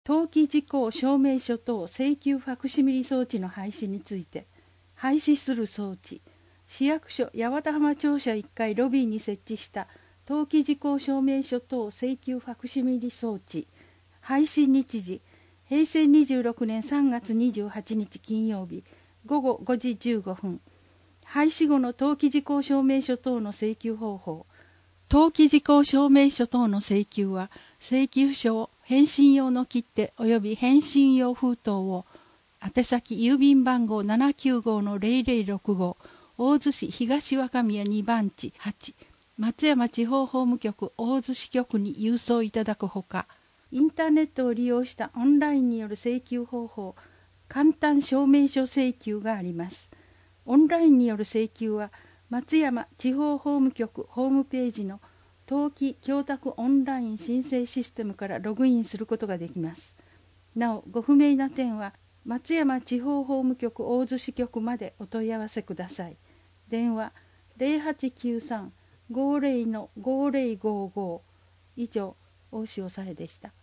登記事項証明書等請求ファクシミリ装置の廃止について、廃止する装置、市役所八幡浜庁舎1階ロビーに設置した登記事項証明書等請求ファクシミリ装置、廃止日時、平成26年3月28日金曜日午後5時15分。廃止後の登記事項証明書等の請求方法。登記事項証明書等の請求は、請求書を返信用の切手及び返信用封筒を宛先郵便番号795-0065大洲市東若宮2番地8松山地方法務局大洲支局に郵送いただくほか、インターネットを利用したオンラインによる請求方法、簡単証明書請求があります。オンラインによる請求は、松山地方法務局ホームページの登記供託オンライン申請システムからログインすることができます。なお、ご不明な点は、松山地方法務局大洲支局までお問い合わせください。電話0893-50-5055。以上、大塩紗恵でした。